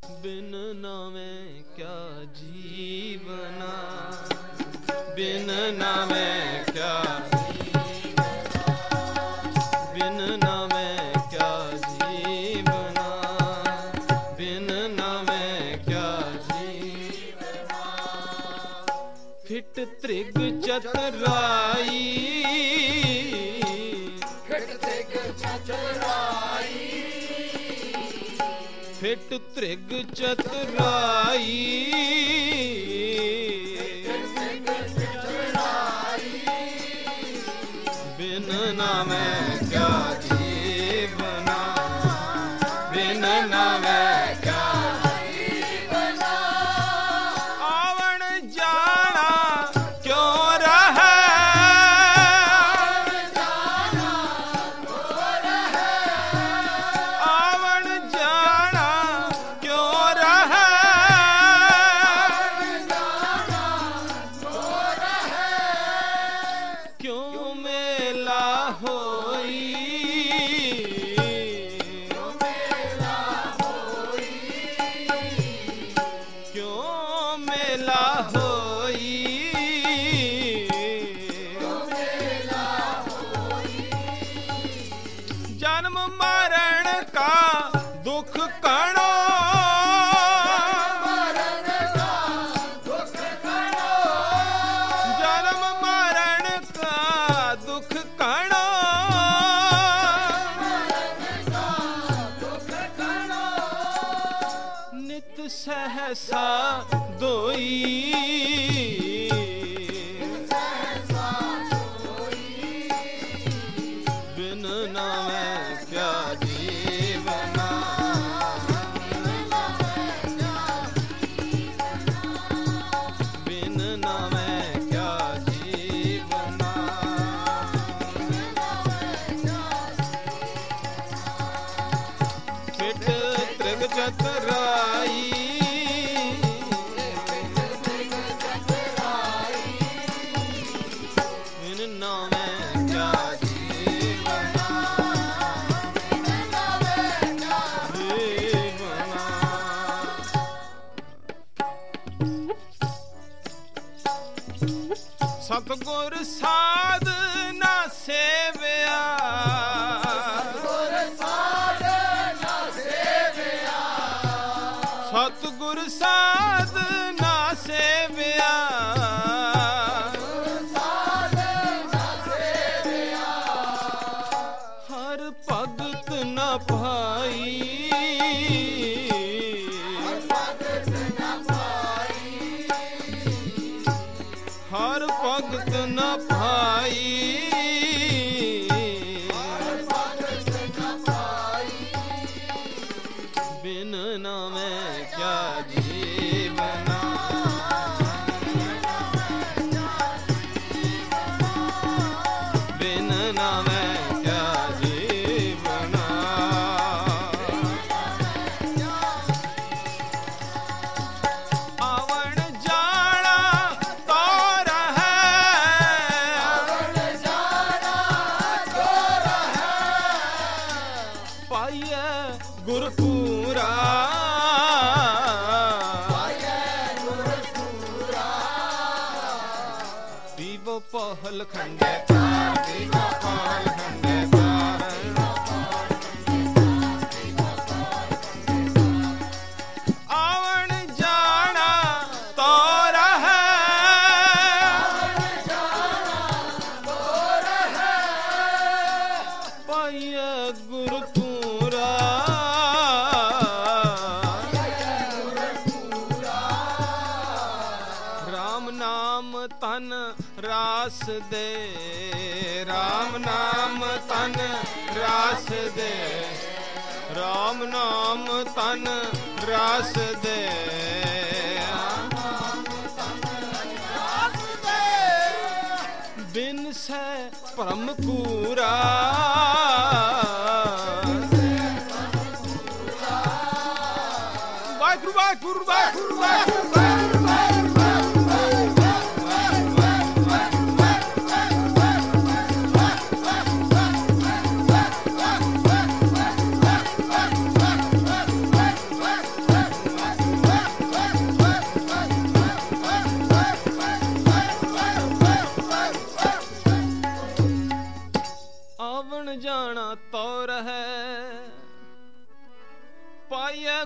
बिन नामे क्या जीवना, बिन नामे क्या जीवना, बिन नामे क्या जीवना, बिन नामे क्या जीवना। फिट त्रिग चतुराई, फिट त्रिग चतुराई, फिट त्रिग चतुराई, बिन नामे क्या जीवना, बिन नामे क्या जीवना। आवन जाना क्यों रहा, आवन जाना क्यों रहा, क्यों मेला होई, क्यों मेला होई, जन्म मरण का दुख कणो, जन्म मरण का दुख कणो, नित सहसा दोई, बिन नामे क्या जीवना, बिन नामे क्या जीवना। फिट त्रिग चतुराई, बिन नामे क्या जीवना, जीवना। सतगुर साध ना सेविया, सतगुर साध ना सेविया, हर भगत न भाई, हर भगत न भाई, बिन नामे क्या जीवना, बिन नामे क्या जीवना। आवन जाना तो रहे, पाइए गुरपूरा, पीवो पहल खंडे तार, पीवो पहल खंडे तार, आवन जाना तो रहे, पाइए गुरपूरा, राम नाम तन रास दे, राम नाम तन रास दे, राम नाम तन रास दे, बिन से परम कूरा, वाहिगुरु वाहिगुरु वाहिगुरु वाहिगुरु वाहिगुरु।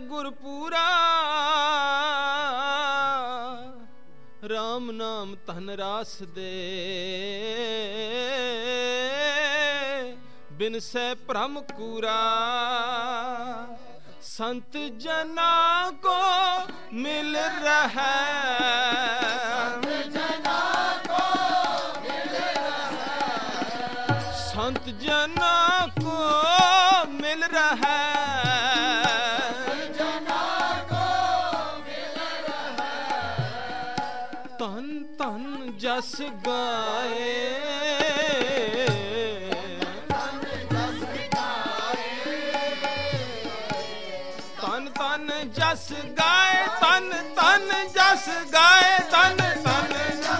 ਗੁਰਪੂਰਾ RAM ਨਾਮ ਧਨ ਰਾਸ ਦੇ ਬਿਨ ਸੈ ਭ੍ਰਮ ਕੂਰਾ ਸੰਤ ਜਨਾ ਕੋ ਮਿਲ ਰਹਾ संत जना को मिल रहा तन तन जस गाए तन तन जस गाए तन तन जस गाए तन तन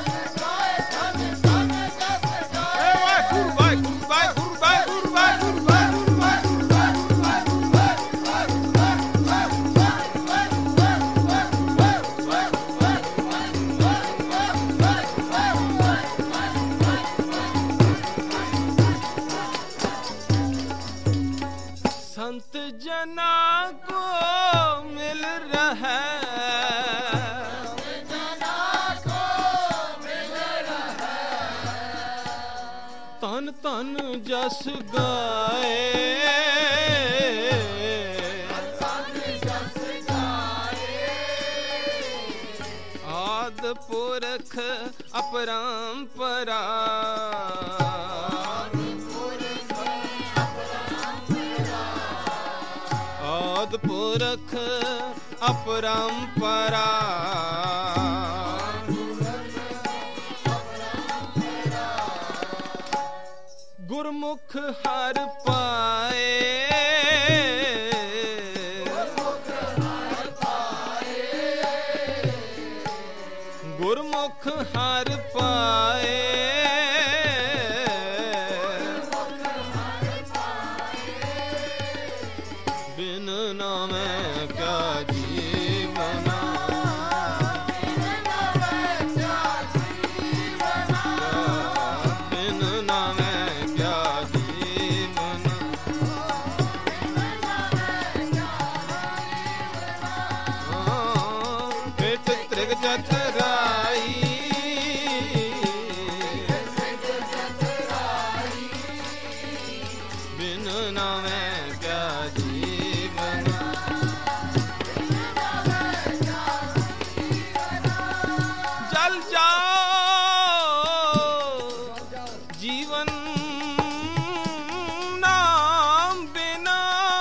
संत जना को मिल रहा तन तन जस गाए आद पुरख अपरंपरा आद पुरख अपरंपरा गुरमुख हर पाए गुरमुख हर पाए बिन नामे क्या जीवना बिन नामे क्या जीवना पेट त्रिग जतराई बिन नामे क्या जल जाओ जीवन नाम बिना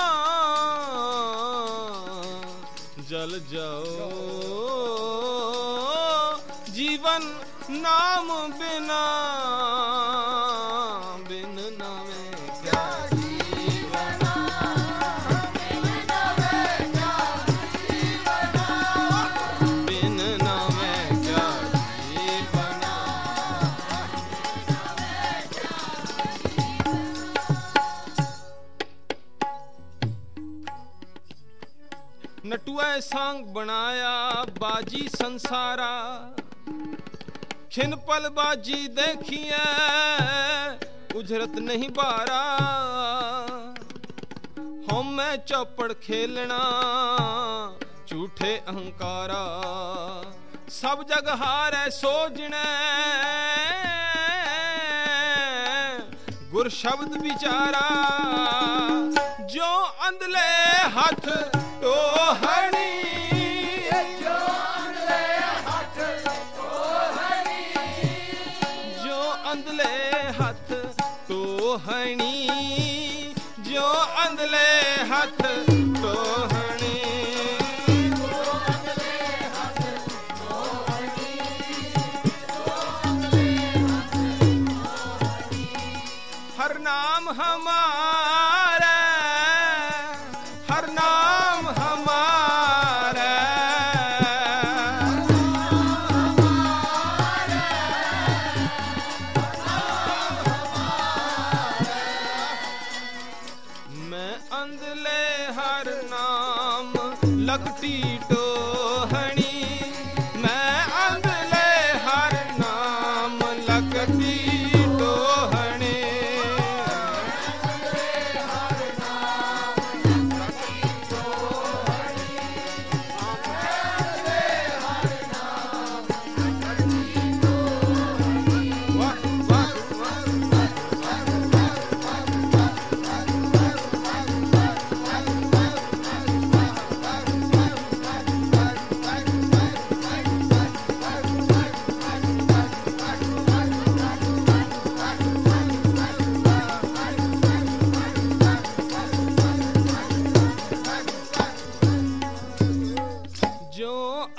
जल जाओ जीवन नाम बिना बिन नामे क्या जीवना बिन नामे क्या जीवना नटुआ सांग बनाया बाजी संसारा खिन पल बाजी देखिए उजरत नहीं बारा हम मैं चौपड़ खेलना झूठे अहंकारा सब जग हारै सोजने गुर शब्द विचारा जो अंधले हथ टोहनी अंधले हाथ टोहनी जो अंधले हाथ टोहनी हर नाम हमारा हर नाम हमारा अंधले हर नाम लगती टोहनी मैं अंधले हर नाम लगती टोहनी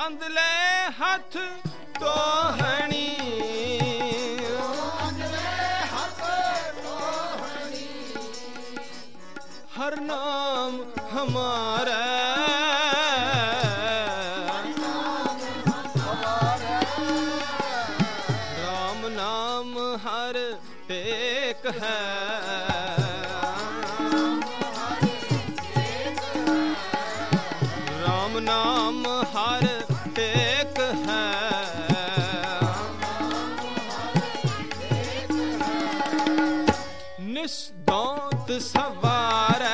ਅੰਦਲੇ ਹੱਥ ਤੋਹਣੀ हर नाम हमारा राम नाम हर टेक है राम नाम हर टेक है निस्दौत सवार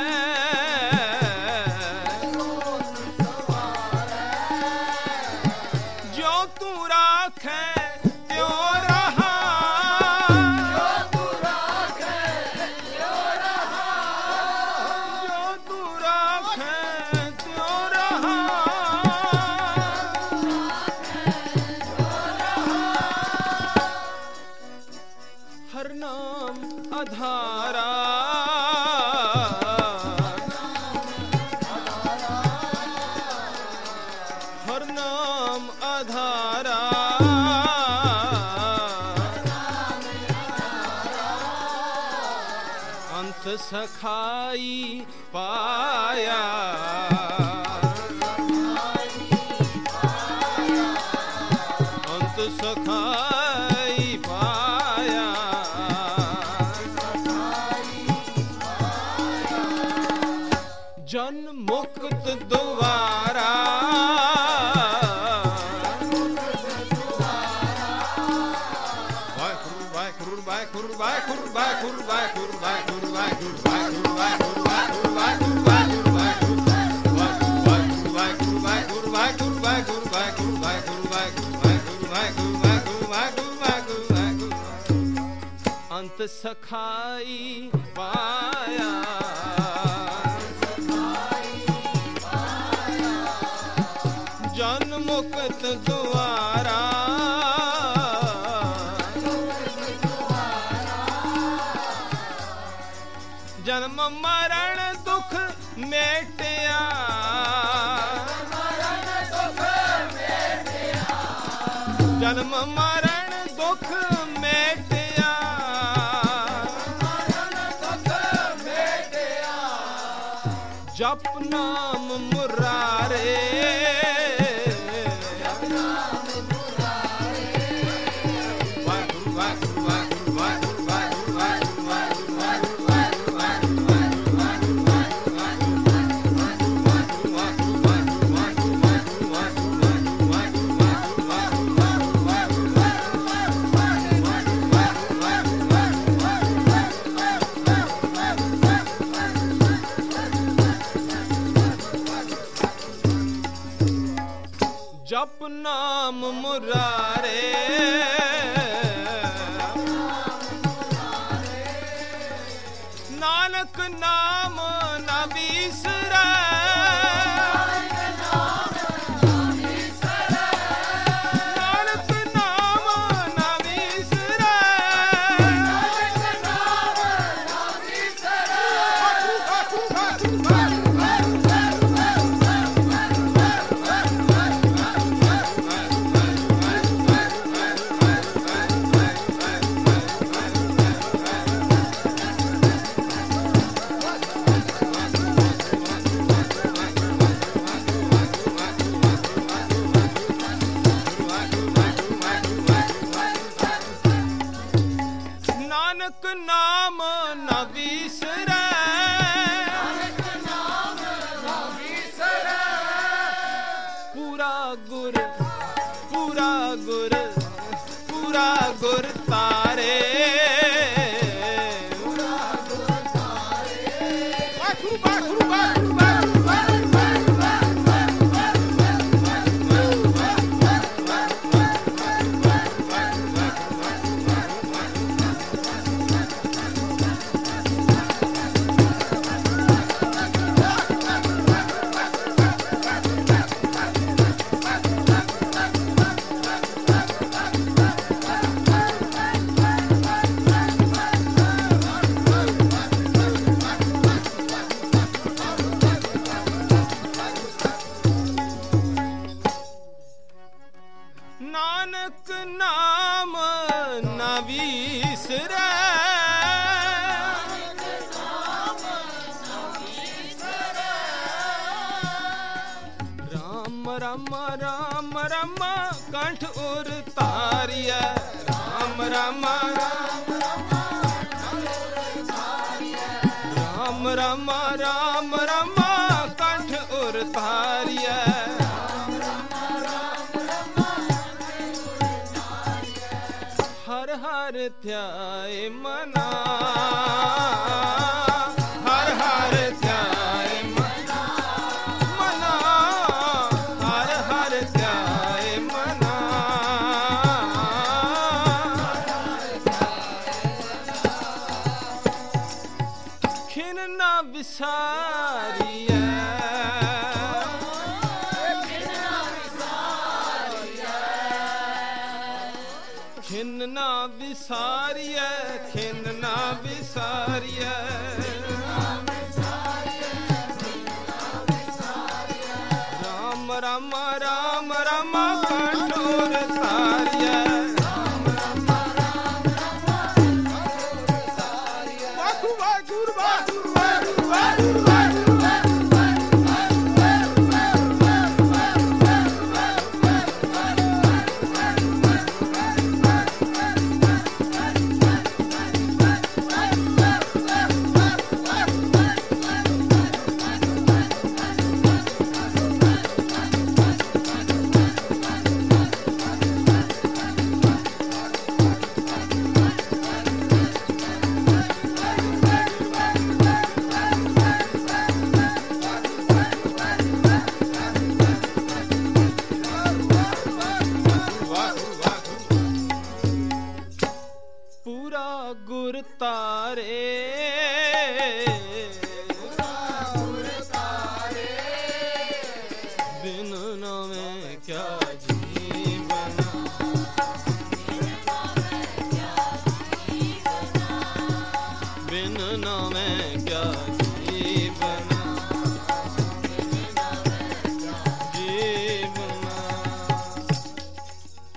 आधारा हर नाम आधारा अंत सखाई पाया अंत सखाई पाया जन मुक्त द्वारा वाहेगुरु वाहेगुरु वाहेगुरु वाहेगुरु वाहेगुरु वाहेगुरु वाहेगुरु वाहेगुरु वाहेगुरु वाहेगुरु वाहेगुरु वाहेगुरु वाहेगुरु वाहेगुरु वाहेगुरु वाहेगुरु वाहेगुरु वाहेगुरु वाहेगुरु अंत सखाई पाया जन मुक्त द्वारा जन्म मरण दुख मेटिया जन्म मरण दुख मेटिया जप नाम मुरारे जप नाम मुरारे नानक नाम न बिसरै नानक नाम न बिसरै नानक नाम न बिसरै पूरा गुर पूरा गुर पूरा गुर तारे राम राम राम राम कंठ उर तारिया राम राम राम राम राम राम कंठ उर तारिया हर हर ध्याए मना हर हर ध्याए मना मना हर हर ध्याए मना खिन न विसारिया खिन ना विसारिया खिन ना विसारिया राम राम राम राम कंठ उर तारिया वागु वागु वागु वागु वागु गुर तारे बिन नामे क्या जीवन बिन नामे क्या जीवन